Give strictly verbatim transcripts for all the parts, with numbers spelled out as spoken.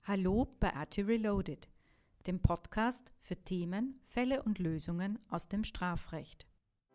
Hallo bei A T Reloaded, dem Podcast für Themen, Fälle und Lösungen aus dem Strafrecht.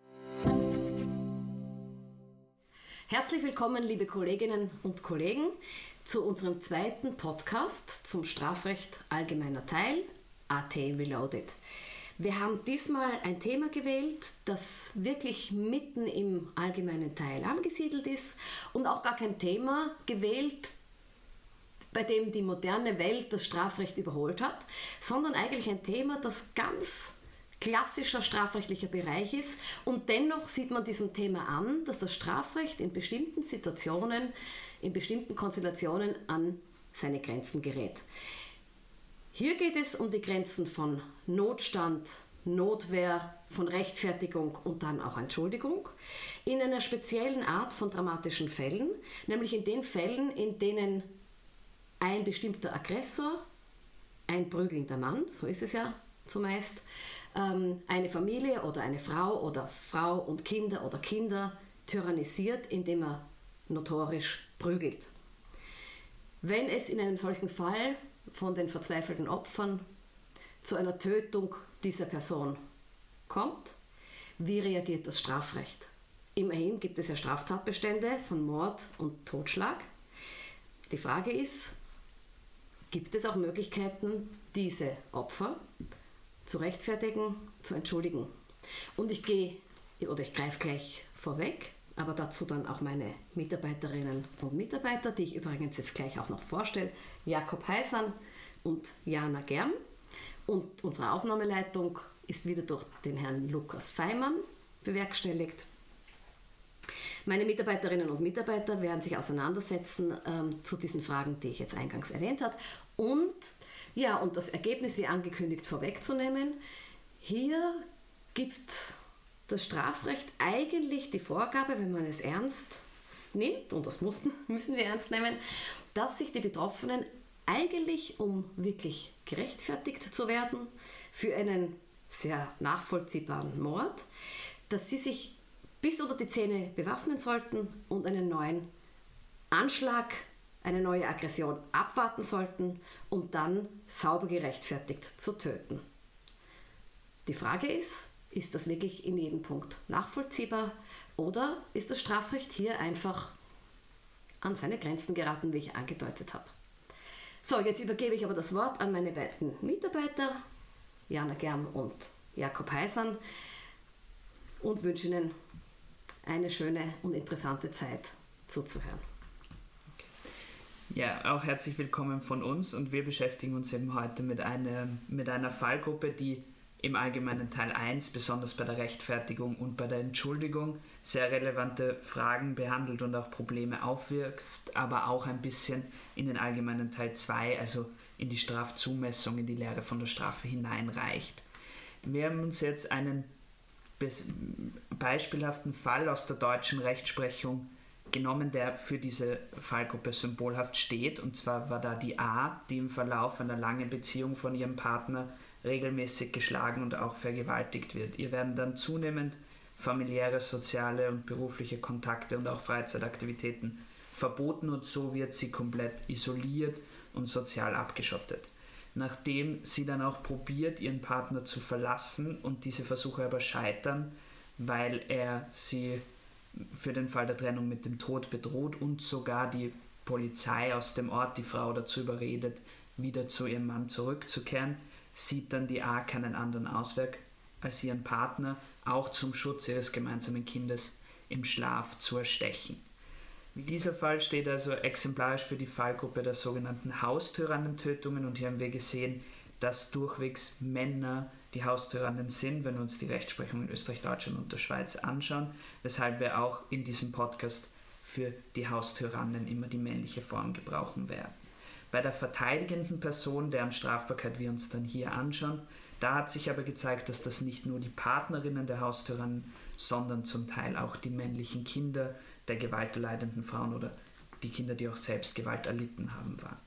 Herzlich willkommen, liebe Kolleginnen und Kollegen, zu unserem zweiten Podcast zum Strafrecht allgemeiner Teil, A T Reloaded. Wir haben diesmal ein Thema gewählt, das wirklich mitten im allgemeinen Teil angesiedelt ist und auch gar kein Thema gewählt, bei dem die moderne Welt das Strafrecht überholt hat, sondern eigentlich ein Thema, das ganz klassischer strafrechtlicher Bereich ist, und dennoch sieht man diesem Thema an, dass das Strafrecht in bestimmten Situationen, in bestimmten Konstellationen an seine Grenzen gerät. Hier geht es um die Grenzen von Notstand, Notwehr, von Rechtfertigung und dann auch Entschuldigung, in einer speziellen Art von dramatischen Fällen, nämlich in den Fällen, in denen ein bestimmter Aggressor, ein prügelnder Mann, so ist es ja zumeist, eine Familie oder eine Frau oder Frau und Kinder oder Kinder tyrannisiert, indem er notorisch prügelt. Wenn es in einem solchen Fall von den verzweifelten Opfern zu einer Tötung dieser Person kommt, wie reagiert das Strafrecht? Immerhin gibt es ja Straftatbestände von Mord und Totschlag. Die Frage ist, gibt es auch Möglichkeiten, diese Opfer zu rechtfertigen, zu entschuldigen? Und ich gehe, oder ich greife gleich vorweg, aber dazu dann auch meine Mitarbeiterinnen und Mitarbeiter, die ich übrigens jetzt gleich auch noch vorstelle, Jakob Heisan und Jana Germ. Und unsere Aufnahmeleitung ist wieder durch den Herrn Lukas Feimann bewerkstelligt. Meine Mitarbeiterinnen und Mitarbeiter werden sich auseinandersetzen ähm, zu diesen Fragen, die ich jetzt eingangs erwähnt habe. Und, ja, und das Ergebnis, wie angekündigt, vorwegzunehmen. Hier gibt das Strafrecht eigentlich die Vorgabe, wenn man es ernst nimmt, und das mussten, müssen wir ernst nehmen, dass sich die Betroffenen eigentlich, um wirklich gerechtfertigt zu werden für einen sehr nachvollziehbaren Mord, dass sie sich bis unter die Zähne bewaffnen sollten und einen neuen Anschlag, eine neue Aggression abwarten sollten, um dann sauber gerechtfertigt zu töten. Die Frage ist, ist das wirklich in jedem Punkt nachvollziehbar oder ist das Strafrecht hier einfach an seine Grenzen geraten, wie ich angedeutet habe? So, jetzt übergebe ich aber das Wort an meine beiden Mitarbeiter, Jana Germ und Jakob Heisan, und wünsche Ihnen eine schöne und interessante Zeit zuzuhören. Ja, auch herzlich willkommen von uns, und wir beschäftigen uns eben heute mit einer, mit einer Fallgruppe, die im allgemeinen Teil eins, besonders bei der Rechtfertigung und bei der Entschuldigung, sehr relevante Fragen behandelt und auch Probleme aufwirft, aber auch ein bisschen in den allgemeinen Teil zwei, also in die Strafzumessung, in die Lehre von der Strafe hineinreicht. Wir haben uns jetzt einen beispielhaften Fall aus der deutschen Rechtsprechung genommen, der für diese Fallgruppe symbolhaft steht. Und zwar war da die A, die im Verlauf einer langen Beziehung von ihrem Partner regelmäßig geschlagen und auch vergewaltigt wird. Ihr werden dann zunehmend familiäre, soziale und berufliche Kontakte und auch Freizeitaktivitäten verboten, und so wird sie komplett isoliert und sozial abgeschottet. Nachdem sie dann auch probiert, ihren Partner zu verlassen und diese Versuche aber scheitern, weil er sie für den Fall der Trennung mit dem Tod bedroht und sogar die Polizei aus dem Ort die Frau dazu überredet, wieder zu ihrem Mann zurückzukehren, sieht dann die A keinen anderen Ausweg, als ihren Partner auch zum Schutz ihres gemeinsamen Kindes im Schlaf zu erstechen. Dieser Fall steht also exemplarisch für die Fallgruppe der sogenannten Haustyrannentötungen, und hier haben wir gesehen, dass durchwegs Männer die Haustyrannen sind, wenn wir uns die Rechtsprechung in Österreich, Deutschland und der Schweiz anschauen, weshalb wir auch in diesem Podcast für die Haustyrannen immer die männliche Form gebrauchen werden. Bei der verteidigenden Person, deren Strafbarkeit wir uns dann hier anschauen, da hat sich aber gezeigt, dass das nicht nur die Partnerinnen der Haustyrannen, sondern zum Teil auch die männlichen Kinder der gewalterleidenden Frauen oder die Kinder, die auch selbst Gewalt erlitten haben, waren.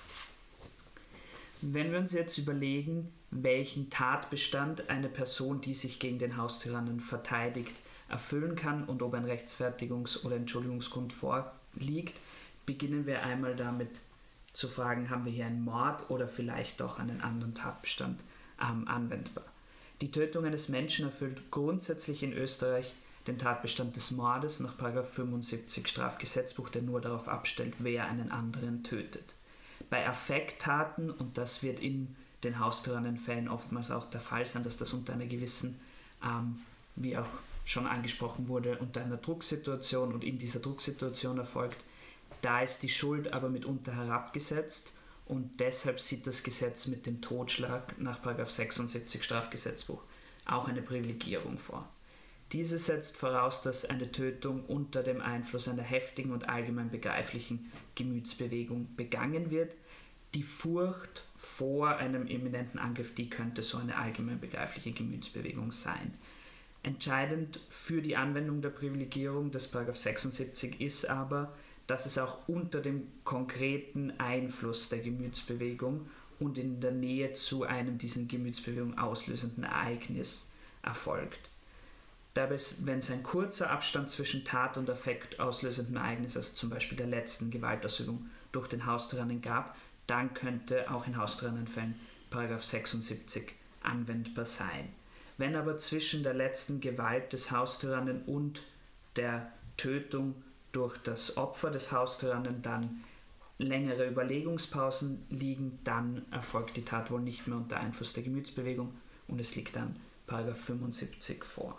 Wenn wir uns jetzt überlegen, welchen Tatbestand eine Person, die sich gegen den Haustyrannen verteidigt, erfüllen kann und ob ein Rechtfertigungs- oder Entschuldigungsgrund vorliegt, beginnen wir einmal damit, zu fragen, haben wir hier einen Mord oder vielleicht doch einen anderen Tatbestand ähm, anwendbar. Die Tötung eines Menschen erfüllt grundsätzlich in Österreich den Tatbestand des Mordes nach Paragraph fünfundsiebzig Strafgesetzbuch, der nur darauf abstellt, wer einen anderen tötet. Bei Affekttaten, und das wird in den Haustyrannenfällen oftmals auch der Fall sein, dass das unter einer gewissen, ähm, wie auch schon angesprochen wurde, unter einer Drucksituation und in dieser Drucksituation erfolgt, da ist die Schuld aber mitunter herabgesetzt und deshalb sieht das Gesetz mit dem Totschlag nach Paragraph sechsundsiebzig Strafgesetzbuch auch eine Privilegierung vor. Diese setzt voraus, dass eine Tötung unter dem Einfluss einer heftigen und allgemein begreiflichen Gemütsbewegung begangen wird. Die Furcht vor einem imminenten Angriff, die könnte so eine allgemein begreifliche Gemütsbewegung sein. Entscheidend für die Anwendung der Privilegierung des Paragraph sechsundsiebzig ist aber, dass es auch unter dem konkreten Einfluss der Gemütsbewegung und in der Nähe zu einem diesen Gemütsbewegung auslösenden Ereignis erfolgt. Dabei, wenn es ein kurzer Abstand zwischen Tat und Affekt auslösenden Ereignis, also zum Beispiel der letzten Gewaltausübung durch den Haustyrannen gab, dann könnte auch in Haustyrannenfällen Paragraph sechsundsiebzig anwendbar sein. Wenn aber zwischen der letzten Gewalt des Haustyrannen und der Tötung durch das Opfer des Haustyrannen dann längere Überlegungspausen liegen, dann erfolgt die Tat wohl nicht mehr unter Einfluss der Gemütsbewegung und es liegt dann Paragraph fünfundsiebzig vor.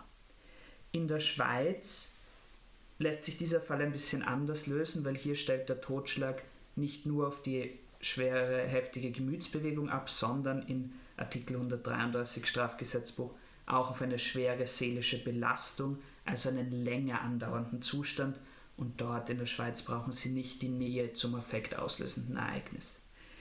In der Schweiz lässt sich dieser Fall ein bisschen anders lösen, weil hier stellt der Totschlag nicht nur auf die schwere, heftige Gemütsbewegung ab, sondern in Artikel hundertdreiunddreißig Strafgesetzbuch auch auf eine schwere seelische Belastung, also einen länger andauernden Zustand, und dort in der Schweiz brauchen sie nicht die Nähe zum affektauslösenden Ereignis.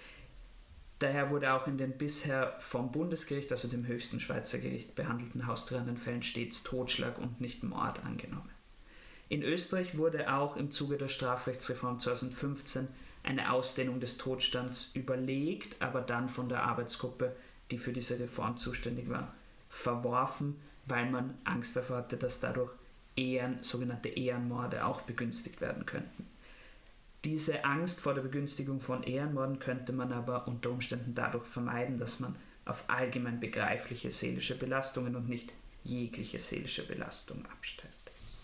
Daher wurde auch in den bisher vom Bundesgericht, also dem höchsten Schweizer Gericht, behandelten Haustyrannenfällen stets Totschlag und nicht Mord angenommen. In Österreich wurde auch im Zuge der Strafrechtsreform zweitausendfünfzehn eine Ausdehnung des Totstands überlegt, aber dann von der Arbeitsgruppe, die für diese Reform zuständig war, verworfen, weil man Angst davor hatte, dass dadurch Ehen, sogenannte Ehrenmorde auch begünstigt werden könnten. Diese Angst vor der Begünstigung von Ehrenmorden könnte man aber unter Umständen dadurch vermeiden, dass man auf allgemein begreifliche seelische Belastungen und nicht jegliche seelische Belastung abstellt.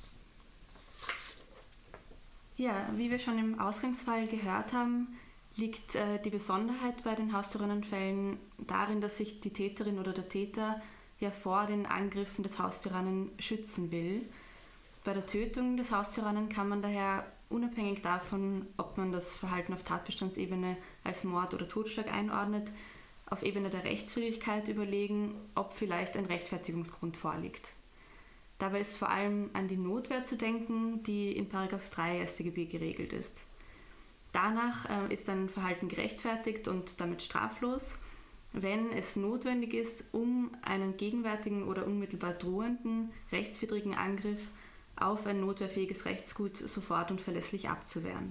Ja, wie wir schon im Ausgangsfall gehört haben, liegt äh, die Besonderheit bei den Haustyrannenfällen darin, dass sich die Täterin oder der Täter ja vor den Angriffen des Haustyrannen schützen will. Bei der Tötung des Haustyrannen kann man daher unabhängig davon, ob man das Verhalten auf Tatbestandsebene als Mord oder Totschlag einordnet, auf Ebene der Rechtswidrigkeit überlegen, ob vielleicht ein Rechtfertigungsgrund vorliegt. Dabei ist vor allem an die Notwehr zu denken, die in Paragraph drei S t G B geregelt ist. Danach äh, ist ein Verhalten gerechtfertigt und damit straflos, wenn es notwendig ist, um einen gegenwärtigen oder unmittelbar drohenden rechtswidrigen Angriff auf ein notwehrfähiges Rechtsgut sofort und verlässlich abzuwehren.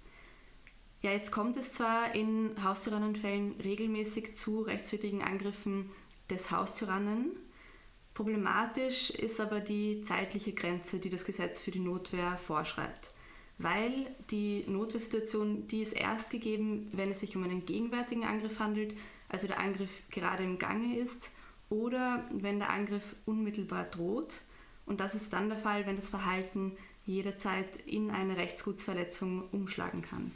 Ja, jetzt kommt es zwar in Haustyrannenfällen regelmäßig zu rechtswidrigen Angriffen des Haustyrannen, problematisch ist aber die zeitliche Grenze, die das Gesetz für die Notwehr vorschreibt, weil die Notwehrsituation, die ist erst gegeben, wenn es sich um einen gegenwärtigen Angriff handelt, also der Angriff gerade im Gange ist, oder wenn der Angriff unmittelbar droht. Und das ist dann der Fall, wenn das Verhalten jederzeit in eine Rechtsgutsverletzung umschlagen kann.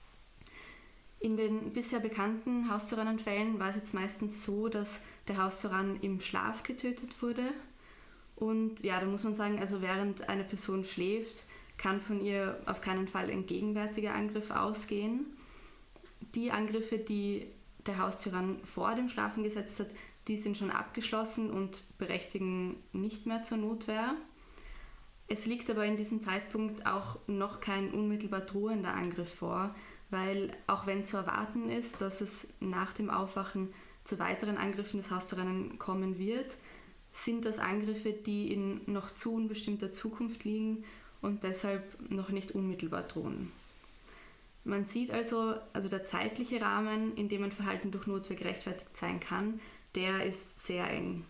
In den bisher bekannten Haustyrannenfällen war es jetzt meistens so, dass der Haustyrann im Schlaf getötet wurde. Und ja, da muss man sagen, also während eine Person schläft, kann von ihr auf keinen Fall ein gegenwärtiger Angriff ausgehen. Die Angriffe, die der Haustyrann vor dem Schlafen gesetzt hat, die sind schon abgeschlossen und berechtigen nicht mehr zur Notwehr. Es liegt aber in diesem Zeitpunkt auch noch kein unmittelbar drohender Angriff vor, weil auch wenn zu erwarten ist, dass es nach dem Aufwachen zu weiteren Angriffen des Haustyrannen kommen wird, sind das Angriffe, die in noch zu unbestimmter Zukunft liegen und deshalb noch nicht unmittelbar drohen. Man sieht also, also der zeitliche Rahmen, in dem ein Verhalten durch Notwehr gerechtfertigt sein kann, der ist sehr eng.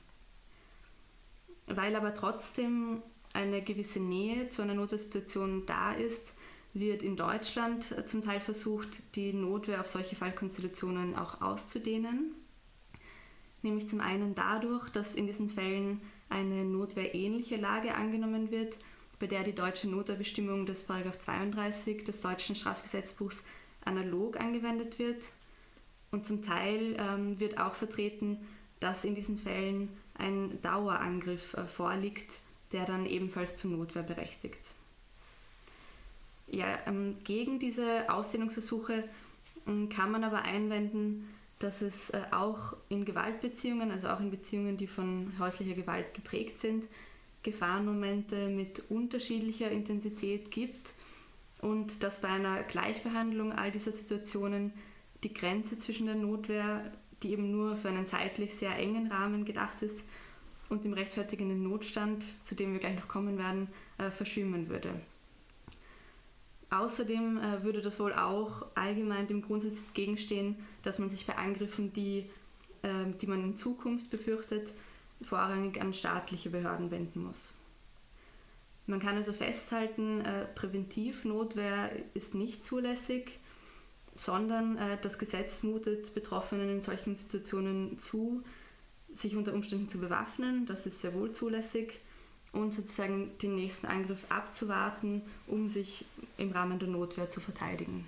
Weil aber trotzdem eine gewisse Nähe zu einer Notwehrsituation da ist, wird in Deutschland zum Teil versucht, die Notwehr auf solche Fallkonstellationen auch auszudehnen. Nämlich zum einen dadurch, dass in diesen Fällen eine notwehrähnliche Lage angenommen wird, bei der die deutsche Notwehrbestimmung des Paragraph zweiunddreißig des deutschen Strafgesetzbuchs analog angewendet wird. Und zum Teil ähm, wird auch vertreten, dass in diesen Fällen ein Dauerangriff äh, vorliegt, der dann ebenfalls zur Notwehr berechtigt. Ja, ähm, gegen diese Ausdehnungsversuche ähm, kann man aber einwenden, dass es äh, auch in Gewaltbeziehungen, also auch in Beziehungen, die von häuslicher Gewalt geprägt sind, Gefahrenmomente mit unterschiedlicher Intensität gibt und dass bei einer Gleichbehandlung all dieser Situationen die Grenze zwischen der Notwehr, die eben nur für einen zeitlich sehr engen Rahmen gedacht ist, und dem rechtfertigenden Notstand, zu dem wir gleich noch kommen werden, äh, verschwimmen würde. Außerdem äh, würde das wohl auch allgemein dem Grundsatz entgegenstehen, dass man sich bei Angriffen, die, äh, die man in Zukunft befürchtet, vorrangig an staatliche Behörden wenden muss. Man kann also festhalten, äh, Präventivnotwehr ist nicht zulässig, sondern äh, das Gesetz mutet Betroffenen in solchen Situationen zu, sich unter Umständen zu bewaffnen, das ist sehr wohl zulässig, und sozusagen den nächsten Angriff abzuwarten, um sich im Rahmen der Notwehr zu verteidigen.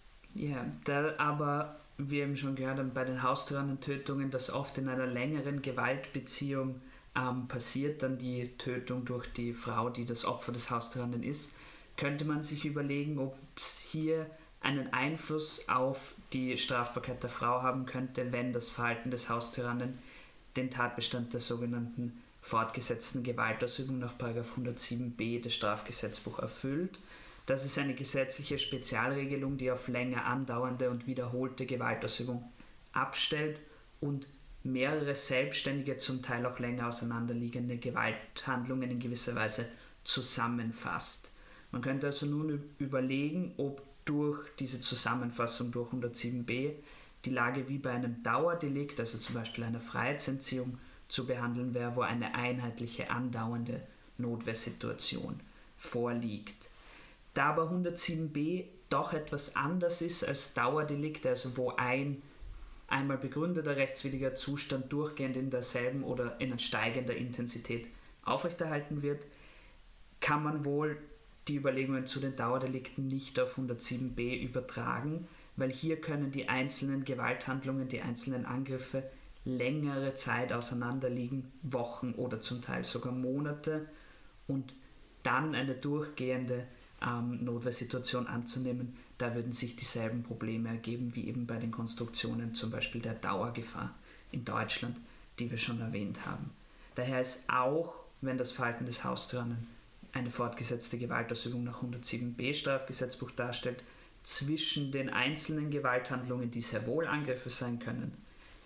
Ja, da aber, wie eben schon gehört haben, bei den Haustyrannentötungen, das oft in einer längeren Gewaltbeziehung ähm, passiert, dann die Tötung durch die Frau, die das Opfer des Haustyrannen ist, könnte man sich überlegen, ob es hier einen Einfluss auf die Strafbarkeit der Frau haben könnte, wenn das Verhalten des Haustyrannen den Tatbestand der sogenannten fortgesetzten Gewaltausübung nach Paragraph hundertsieben b des Strafgesetzbuchs erfüllt. Das ist eine gesetzliche Spezialregelung, die auf länger andauernde und wiederholte Gewaltausübung abstellt und mehrere selbstständige, zum Teil auch länger auseinanderliegende Gewalthandlungen in gewisser Weise zusammenfasst. Man könnte also nun überlegen, ob durch diese Zusammenfassung durch hundertsieben b die Lage wie bei einem Dauerdelikt, also zum Beispiel einer Freiheitsentziehung, zu behandeln wäre, wo eine einheitliche andauernde Notwehrsituation vorliegt. Da aber hundertsieben b doch etwas anders ist als Dauerdelikte, also wo ein einmal begründeter rechtswidriger Zustand durchgehend in derselben oder in steigender Intensität aufrechterhalten wird, kann man wohl die Überlegungen zu den Dauerdelikten nicht auf hundertsieben b übertragen, weil hier können die einzelnen Gewalthandlungen, die einzelnen Angriffe längere Zeit auseinanderliegen, Wochen oder zum Teil sogar Monate, und dann eine durchgehende ähm, Notwehrsituation anzunehmen, da würden sich dieselben Probleme ergeben wie eben bei den Konstruktionen zum Beispiel der Dauergefahr in Deutschland, die wir schon erwähnt haben. Daher ist auch, wenn das Verhalten des Haustyrannen eine fortgesetzte Gewaltausübung nach hundertsieben b Strafgesetzbuch darstellt, zwischen den einzelnen Gewalthandlungen, die sehr wohl Angriffe sein können,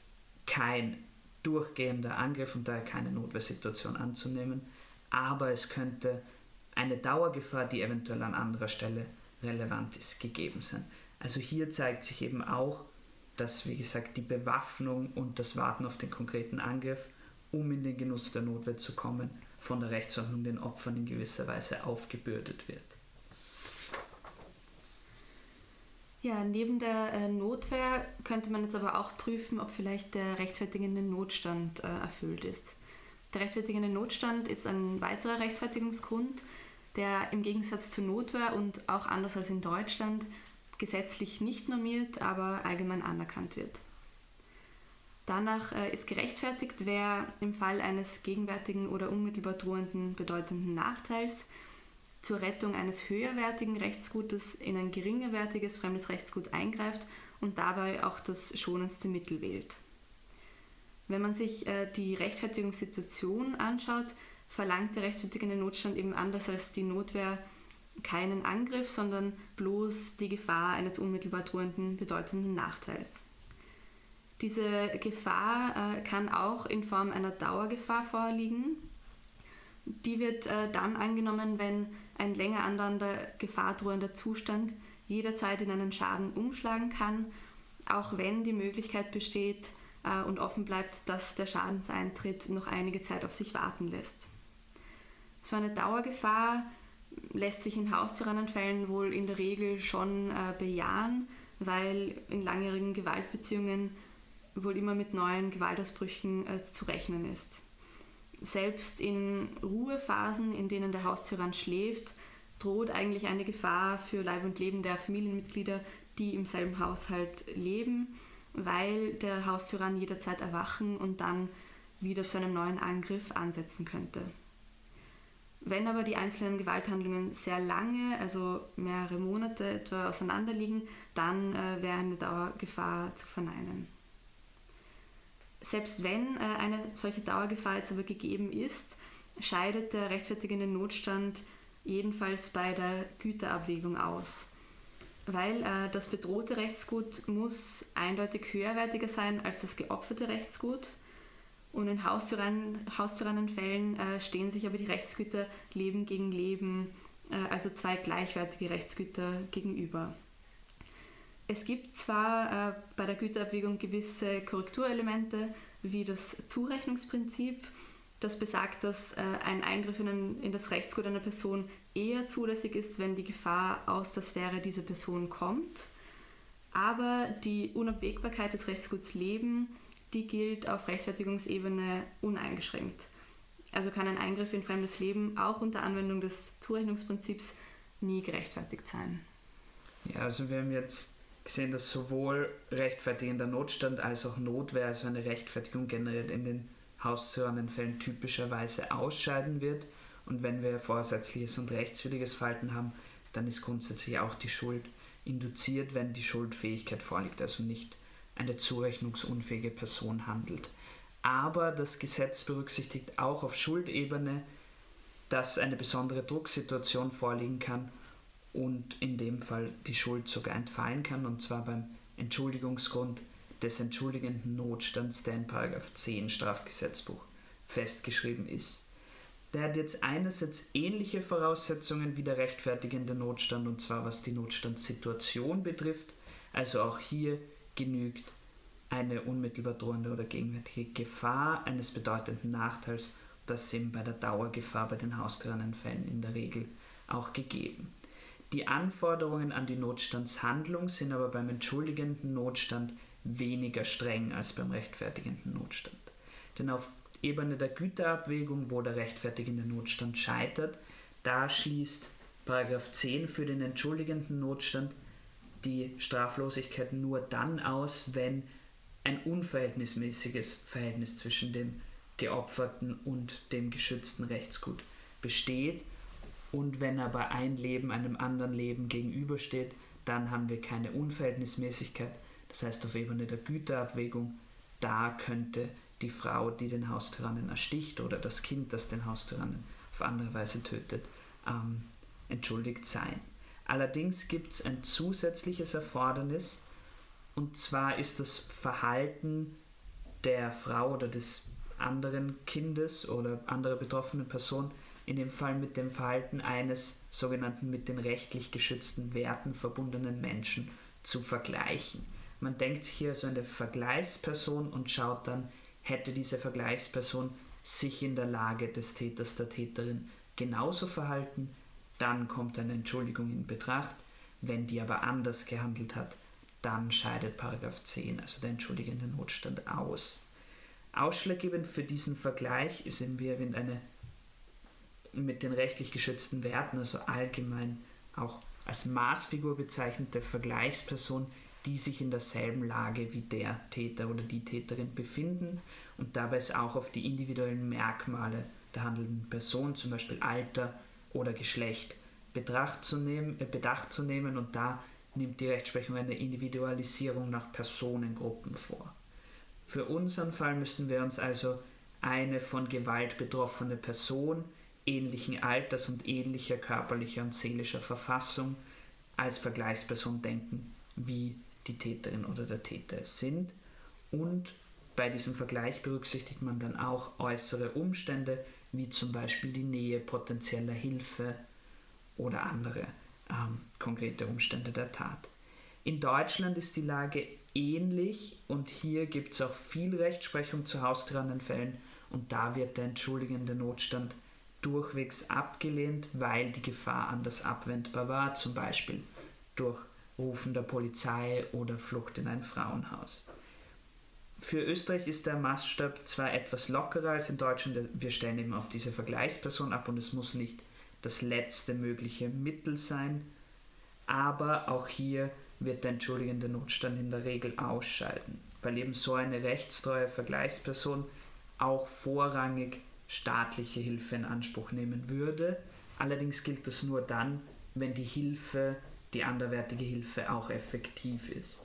kein durchgehender Angriff und daher keine Notwehrsituation anzunehmen, aber es könnte eine Dauergefahr, die eventuell an anderer Stelle relevant ist, gegeben sein. Also hier zeigt sich eben auch, dass, wie gesagt, die Bewaffnung und das Warten auf den konkreten Angriff, um in den Genuss der Notwehr zu kommen, von der Rechtsordnung den Opfern in gewisser Weise aufgebürdet wird. Ja, neben der äh, Notwehr könnte man jetzt aber auch prüfen, ob vielleicht der rechtfertigende Notstand äh, erfüllt ist. Der rechtfertigende Notstand ist ein weiterer Rechtfertigungsgrund, der im Gegensatz zur Notwehr und auch anders als in Deutschland gesetzlich nicht normiert, aber allgemein anerkannt wird. Danach äh, ist gerechtfertigt, wer im Fall eines gegenwärtigen oder unmittelbar drohenden bedeutenden Nachteils zur Rettung eines höherwertigen Rechtsgutes in ein geringerwertiges fremdes Rechtsgut eingreift und dabei auch das schonendste Mittel wählt. Wenn man sich äh, die Rechtfertigungssituation anschaut, verlangt der rechtfertigende Notstand eben anders als die Notwehr keinen Angriff, sondern bloß die Gefahr eines unmittelbar drohenden bedeutenden Nachteils. Diese Gefahr äh, kann auch in Form einer Dauergefahr vorliegen. Die wird äh, dann angenommen, wenn ein länger andauernder gefahrdrohender Zustand jederzeit in einen Schaden umschlagen kann, auch wenn die Möglichkeit besteht äh, und offen bleibt, dass der Schadenseintritt noch einige Zeit auf sich warten lässt. So eine Dauergefahr lässt sich in Haustyrannenfällen wohl in der Regel schon äh, bejahen, weil in langjährigen Gewaltbeziehungen wohl immer mit neuen Gewaltausbrüchen äh, zu rechnen ist. Selbst in Ruhephasen, in denen der Haustyrann schläft, droht eigentlich eine Gefahr für Leib und Leben der Familienmitglieder, die im selben Haushalt leben, weil der Haustyrann jederzeit erwachen und dann wieder zu einem neuen Angriff ansetzen könnte. Wenn aber die einzelnen Gewalthandlungen sehr lange, also mehrere Monate etwa auseinanderliegen, dann äh, wäre eine Dauergefahr zu verneinen. Selbst wenn äh, eine solche Dauergefahr jetzt aber gegeben ist, scheidet der rechtfertigende Notstand jedenfalls bei der Güterabwägung aus. Weil äh, das bedrohte Rechtsgut muss eindeutig höherwertiger sein als das geopferte Rechtsgut. Und in Haustyrann, Haustyrannenfällen äh, stehen sich aber die Rechtsgüter Leben gegen Leben, äh, also zwei gleichwertige Rechtsgüter gegenüber. Es gibt zwar äh, bei der Güterabwägung gewisse Korrekturelemente, wie das Zurechnungsprinzip, das besagt, dass äh, ein Eingriff in, ein, in das Rechtsgut einer Person eher zulässig ist, wenn die Gefahr aus der Sphäre dieser Person kommt. Aber die Unabwägbarkeit des Rechtsguts Leben, die gilt auf Rechtfertigungsebene uneingeschränkt. Also kann ein Eingriff in fremdes Leben auch unter Anwendung des Zurechnungsprinzips nie gerechtfertigt sein. Ja, also wir haben jetzt gesehen, dass sowohl rechtfertigender Notstand als auch Notwehr, also eine Rechtfertigung generell in den Haustyrannenfällen typischerweise ausscheiden wird. Und wenn wir vorsätzliches und rechtswidriges Verhalten haben, dann ist grundsätzlich auch die Schuld induziert, wenn die Schuldfähigkeit vorliegt, also nicht eine zurechnungsunfähige Person handelt. Aber das Gesetz berücksichtigt auch auf Schuldebene, dass eine besondere Drucksituation vorliegen kann und in dem Fall die Schuld sogar entfallen kann, und zwar beim Entschuldigungsgrund des entschuldigenden Notstands, der in Paragraph zehn Strafgesetzbuch festgeschrieben ist. Der hat jetzt einerseits ähnliche Voraussetzungen wie der rechtfertigende Notstand, und zwar was die Notstandssituation betrifft, also auch hier genügt eine unmittelbar drohende oder gegenwärtige Gefahr eines bedeutenden Nachteils, das ist eben bei der Dauergefahr bei den Haustyrannenfällen in der Regel auch gegeben. Die Anforderungen an die Notstandshandlung sind aber beim entschuldigenden Notstand weniger streng als beim rechtfertigenden Notstand. Denn auf Ebene der Güterabwägung, wo der rechtfertigende Notstand scheitert, da schließt Paragraph zehn für den entschuldigenden Notstand die Straflosigkeit nur dann aus, wenn ein unverhältnismäßiges Verhältnis zwischen dem geopferten und dem geschützten Rechtsgut besteht. Und wenn aber ein Leben einem anderen Leben gegenübersteht, dann haben wir keine Unverhältnismäßigkeit. Das heißt, auf Ebene der Güterabwägung, da könnte die Frau, die den Haustyrannen ersticht, oder das Kind, das den Haustyrannen auf andere Weise tötet, ähm, entschuldigt sein. Allerdings gibt es ein zusätzliches Erfordernis, und zwar ist das Verhalten der Frau oder des anderen Kindes oder anderer betroffenen Person in dem Fall mit dem Verhalten eines sogenannten mit den rechtlich geschützten Werten verbundenen Menschen zu vergleichen. Man denkt sich hier also eine Vergleichsperson und schaut dann, hätte diese Vergleichsperson sich in der Lage des Täters, der Täterin genauso verhalten, dann kommt eine Entschuldigung in Betracht. Wenn die aber anders gehandelt hat, dann scheidet Paragraph zehn, also der entschuldigende Notstand, aus. Ausschlaggebend für diesen Vergleich ist eben, wie erwähnt, eine mit den rechtlich geschützten Werten, also allgemein auch als Maßfigur bezeichnete Vergleichsperson, die sich in derselben Lage wie der Täter oder die Täterin befinden, und dabei ist auch auf die individuellen Merkmale der handelnden Person, zum Beispiel Alter oder Geschlecht, Betracht zu nehmen, äh, Bedacht zu nehmen, und da nimmt die Rechtsprechung eine Individualisierung nach Personengruppen vor. Für unseren Fall müssten wir uns also eine von Gewalt betroffene Person ähnlichen Alters und ähnlicher körperlicher und seelischer Verfassung als Vergleichsperson denken, wie die Täterin oder der Täter es sind. Und bei diesem Vergleich berücksichtigt man dann auch äußere Umstände, wie zum Beispiel die Nähe potenzieller Hilfe oder andere ähm, konkrete Umstände der Tat. In Deutschland ist die Lage ähnlich, und hier gibt es auch viel Rechtsprechung zu Haustyrannenfällen, und da wird der entschuldigende Notstand durchwegs abgelehnt, weil die Gefahr anders abwendbar war, zum Beispiel durch Rufen der Polizei oder Flucht in ein Frauenhaus. Für Österreich ist der Maßstab zwar etwas lockerer als in Deutschland, wir stellen eben auf diese Vergleichsperson ab und es muss nicht das letzte mögliche Mittel sein, aber auch hier wird der entschuldigende Notstand in der Regel ausscheiden, weil eben so eine rechtstreue Vergleichsperson auch vorrangig staatliche Hilfe in Anspruch nehmen würde. Allerdings gilt das nur dann, wenn die Hilfe, die anderweitige Hilfe auch effektiv ist.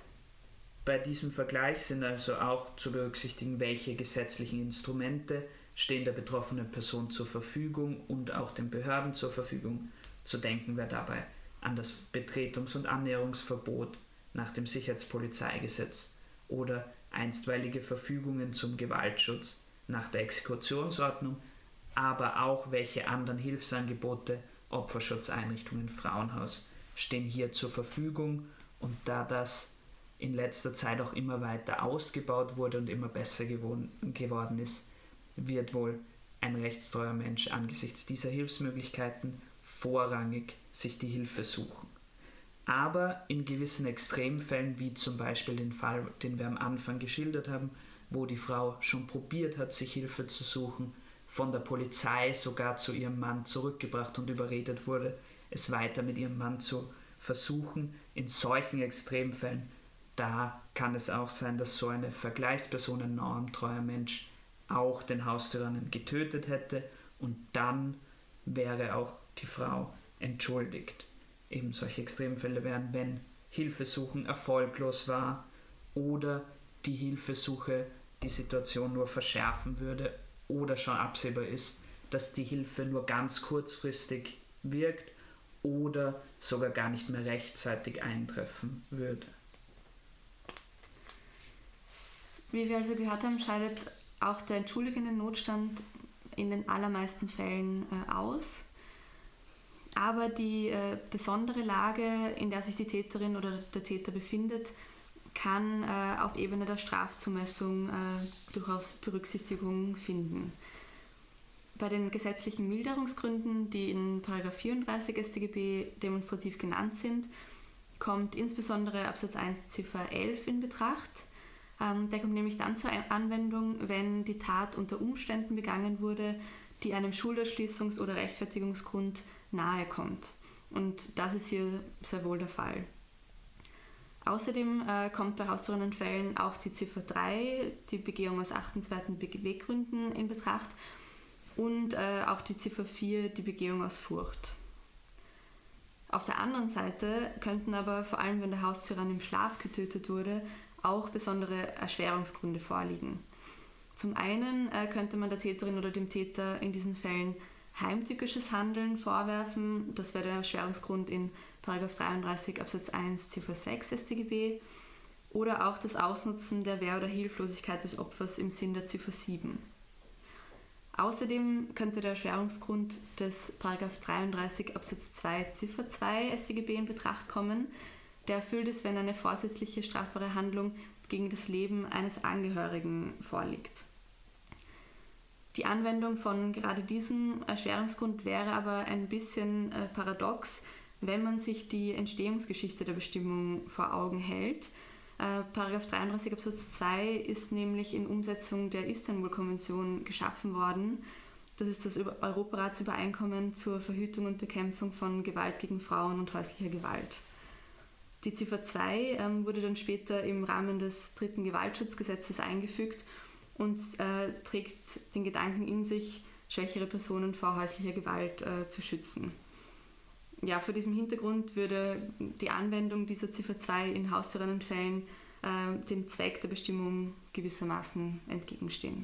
Bei diesem Vergleich sind also auch zu berücksichtigen, welche gesetzlichen Instrumente stehen der betroffenen Person zur Verfügung und auch den Behörden zur Verfügung. Zu denken wäre dabei an das Betretungs- und Annäherungsverbot nach dem Sicherheitspolizeigesetz oder einstweilige Verfügungen zum Gewaltschutz nach der Exekutionsordnung, aber auch welche anderen Hilfsangebote, Opferschutzeinrichtungen, Frauenhaus stehen hier zur Verfügung. Und da das in letzter Zeit auch immer weiter ausgebaut wurde und immer besser geworden ist, wird wohl ein rechtstreuer Mensch angesichts dieser Hilfsmöglichkeiten vorrangig sich die Hilfe suchen. Aber in gewissen Extremfällen, wie zum Beispiel den Fall, den wir am Anfang geschildert haben, wo die Frau schon probiert hat, sich Hilfe zu suchen, von der Polizei sogar zu ihrem Mann zurückgebracht und überredet wurde, es weiter mit ihrem Mann zu versuchen, in solchen Extremfällen, da kann es auch sein, dass so eine Vergleichsperson, ein normtreuer Mensch, auch den Haustyrannen getötet hätte und dann wäre auch die Frau entschuldigt. Eben solche Extremfälle wären, wenn Hilfesuchen erfolglos war oder die Hilfesuche die Situation nur verschärfen würde oder schon absehbar ist, dass die Hilfe nur ganz kurzfristig wirkt oder sogar gar nicht mehr rechtzeitig eintreffen würde. Wie wir also gehört haben, scheidet auch der entschuldigende Notstand in den allermeisten Fällen äh, aus. Aber die äh, besondere Lage, in der sich die Täterin oder der Täter befindet, kann äh, auf Ebene der Strafzumessung äh, durchaus Berücksichtigung finden. Bei den gesetzlichen Milderungsgründen, die in Paragraph vierunddreißig S t G B demonstrativ genannt sind, kommt insbesondere Absatz eins Ziffer elf in Betracht. Ähm, der kommt nämlich dann zur Anwendung, wenn die Tat unter Umständen begangen wurde, die einem Schulderschließungs- oder Rechtfertigungsgrund nahe kommt. Und das ist hier sehr wohl der Fall. Außerdem äh, kommt bei hausdurchsuchenden Fällen auch die Ziffer drei, die Begehung aus achtenswerten Beweggründen, in Betracht und äh, auch die Ziffer vier, die Begehung aus Furcht. Auf der anderen Seite könnten aber, vor allem wenn der Haustyrann im Schlaf getötet wurde, auch besondere Erschwerungsgründe vorliegen. Zum einen äh, könnte man der Täterin oder dem Täter in diesen Fällen heimtückisches Handeln vorwerfen. Das wäre der Erschwerungsgrund in Paragraph dreiunddreißig Absatz eins Ziffer sechs S t G B oder auch das Ausnutzen der Wehr- oder Hilflosigkeit des Opfers im Sinn der Ziffer sieben. Außerdem könnte der Erschwerungsgrund des Paragraph dreiunddreißig Absatz zwei Ziffer zwei S t G B in Betracht kommen, der erfüllt ist, wenn eine vorsätzliche strafbare Handlung gegen das Leben eines Angehörigen vorliegt. Die Anwendung von gerade diesem Erschwerungsgrund wäre aber ein bisschen äh, paradox, wenn man sich die Entstehungsgeschichte der Bestimmung vor Augen hält. Äh, Paragraph dreiunddreißig Absatz zwei ist nämlich in Umsetzung der Istanbul-Konvention geschaffen worden. Das ist das Europaratsübereinkommen zur Verhütung und Bekämpfung von Gewalt gegen Frauen und häuslicher Gewalt. Die Ziffer zwei ähm, wurde dann später im Rahmen des dritten Gewaltschutzgesetzes eingefügt und äh, trägt den Gedanken in sich, schwächere Personen vor häuslicher Gewalt äh, zu schützen. Ja, vor diesem Hintergrund würde die Anwendung dieser Ziffer zwei in hausdurchsuchenden Fällen äh, dem Zweck der Bestimmung gewissermaßen entgegenstehen.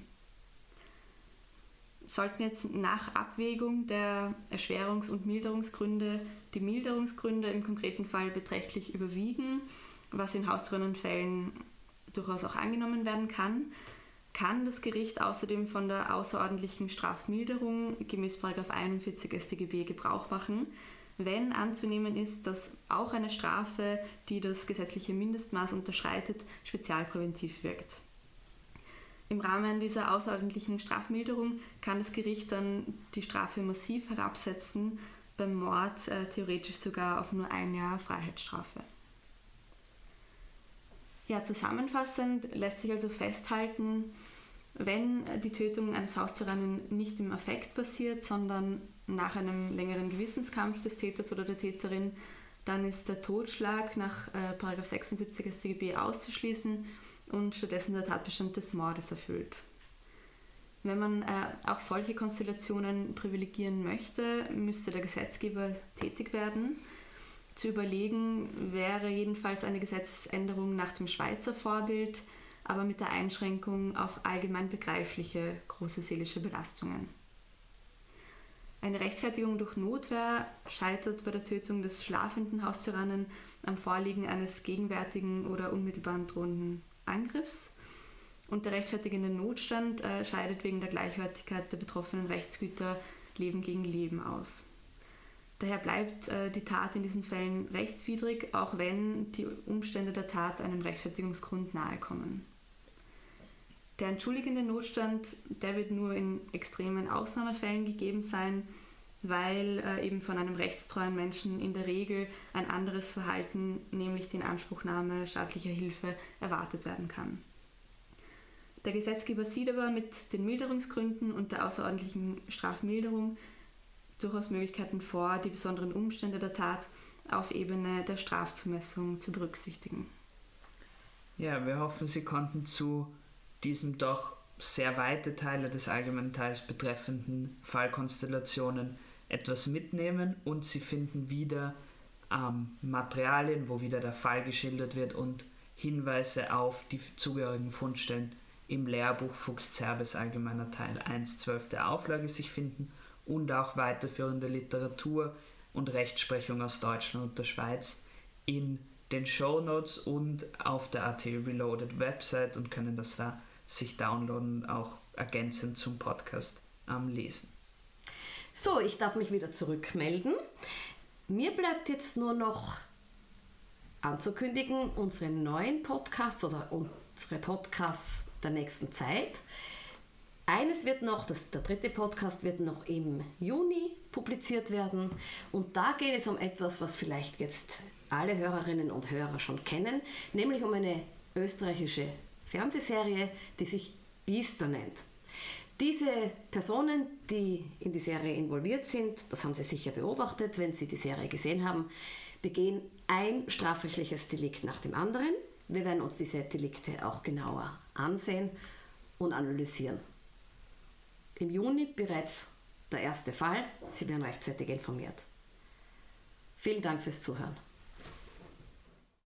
Sollten jetzt nach Abwägung der Erschwerungs- und Milderungsgründe die Milderungsgründe im konkreten Fall beträchtlich überwiegen, was in hausdurchsuchenden Fällen durchaus auch angenommen werden kann, kann das Gericht außerdem von der außerordentlichen Strafmilderung gemäß Paragraph einundvierzig S t G B Gebrauch machen, wenn anzunehmen ist, dass auch eine Strafe, die das gesetzliche Mindestmaß unterschreitet, spezialpräventiv wirkt. Im Rahmen dieser außerordentlichen Strafmilderung kann das Gericht dann die Strafe massiv herabsetzen, beim Mord äh, theoretisch sogar auf nur ein Jahr Freiheitsstrafe. Ja, zusammenfassend lässt sich also festhalten, wenn die Tötung eines Haustyrannen nicht im Affekt passiert, sondern nach einem längeren Gewissenskampf des Täters oder der Täterin, dann ist der Totschlag nach äh, Paragraph sechsundsiebzig S t G B auszuschließen und stattdessen der Tatbestand des Mordes erfüllt. Wenn man äh, auch solche Konstellationen privilegieren möchte, müsste der Gesetzgeber tätig werden. Zu überlegen wäre jedenfalls eine Gesetzesänderung nach dem Schweizer Vorbild, aber mit der Einschränkung auf allgemein begreifliche große seelische Belastungen. Eine Rechtfertigung durch Notwehr scheitert bei der Tötung des schlafenden Haustyrannen am Vorliegen eines gegenwärtigen oder unmittelbaren drohenden Angriffs. Und der rechtfertigende Notstand äh, scheidet wegen der Gleichwertigkeit der betroffenen Rechtsgüter Leben gegen Leben aus. Daher bleibt äh, die Tat in diesen Fällen rechtswidrig, auch wenn die Umstände der Tat einem Rechtfertigungsgrund nahekommen. Der entschuldigende Notstand, der wird nur in extremen Ausnahmefällen gegeben sein, weil äh, eben von einem rechtstreuen Menschen in der Regel ein anderes Verhalten, nämlich die Inanspruchnahme staatlicher Hilfe, erwartet werden kann. Der Gesetzgeber sieht aber mit den Milderungsgründen und der außerordentlichen Strafmilderung durchaus Möglichkeiten vor, die besonderen Umstände der Tat auf Ebene der Strafzumessung zu berücksichtigen. Ja, wir hoffen, Sie konnten zu diesem doch sehr weite Teile des allgemeinen Teils betreffenden Fallkonstellationen etwas mitnehmen und Sie finden wieder ähm, Materialien, wo wieder der Fall geschildert wird und Hinweise auf die zugehörigen Fundstellen im Lehrbuch Fuchs Zerbes allgemeiner Teil eins zwölfte Auflage sich finden und auch weiterführende Literatur und Rechtsprechung aus Deutschland und der Schweiz in den Shownotes und auf der A T Reloaded Website und können das da sich downloaden und auch ergänzend zum Podcast ähm, lesen. So, ich darf mich wieder zurückmelden. Mir bleibt jetzt nur noch anzukündigen, unsere neuen Podcasts oder unsere Podcasts der nächsten Zeit. Eines wird noch, das, der dritte Podcast wird noch im Juni publiziert werden und da geht es um etwas, was vielleicht jetzt alle Hörerinnen und Hörer schon kennen, nämlich um eine österreichische Fernsehserie, die sich Biester nennt. Diese Personen, die in die Serie involviert sind, das haben Sie sicher beobachtet, wenn Sie die Serie gesehen haben, begehen ein strafrechtliches Delikt nach dem anderen. Wir werden uns diese Delikte auch genauer ansehen und analysieren. Im Juni bereits der erste Fall. Sie werden rechtzeitig informiert. Vielen Dank fürs Zuhören.